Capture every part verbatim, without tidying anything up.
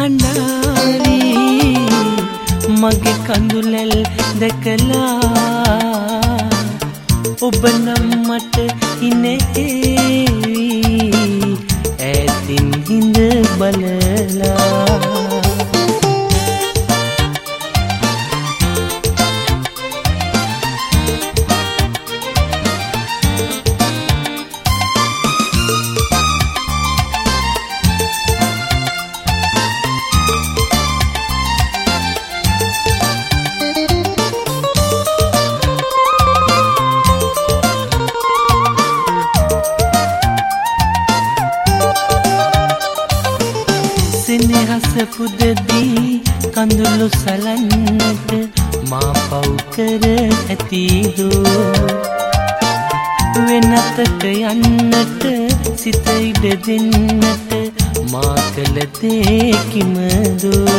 හඬාරි මගේ කඳුලැල් දැකලා ඔබ නම් මට හිනේවි ඈතින් හිඳ බලලා සෙනෙහස පුදදී කඳුළු සලන්නට මා පව් කර ඇතිදෝ වෙනතට යන්නට සිත ඉඩ දෙන්නට මා කළ දේ කිමදෝ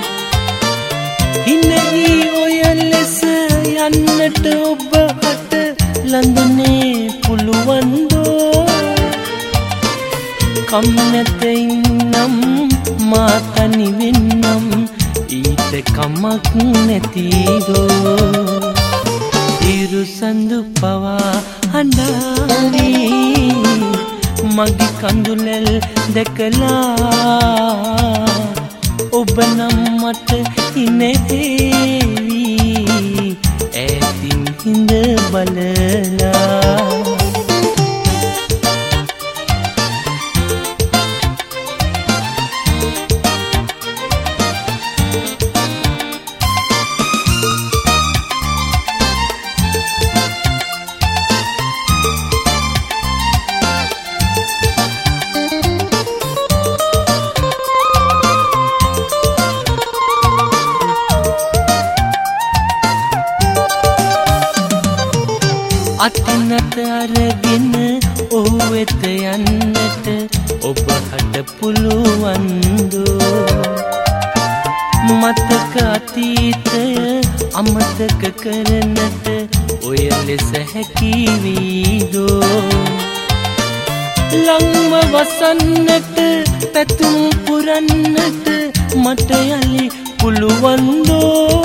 හිනෙහි ඔය ලෙස යන්නට ඔබ හට ලඳුනේ පුළුවන්දෝ කම් නැත ඉන්නම් මා තනි වෙන්නම් ඊට කමක් නැතිදෝ ඉරු සඳු පවා හඬාරි මගේ කඳුලැල් දැකලා ඔබ නම් මට හිනේවි ඈතින් හිඳ බලලා අතිනත අරගෙන ඔහු වෙත යන්නට ඔබ හට පුළුවන්දෝ මතක අතීතය අමතක කරනට ඔය ලෙස හැකිවීදෝ ලංම වසන්නට පැතුම් පුරන්නට මට යලි පුළුවන්දෝ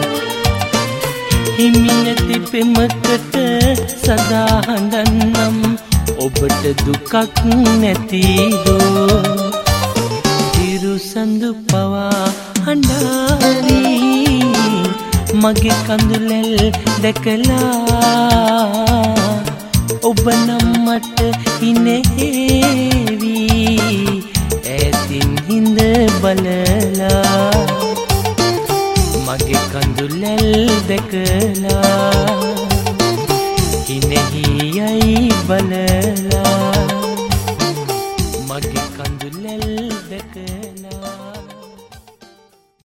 හිමි නැති පෙමකට සදා හඬන්නම් ඔබට දුකක් නැතිදෝ ඉරු සඳු පවා හඬාරි මගේ කඳුලැල් දැකලා ඔබ නම් මට හිනේවි ඈතින් හිඳ බලලා මගේ කඳුලැල් දැකලා හිනෙහි යයි බලලා මගේ කඳුලැල් දැකලා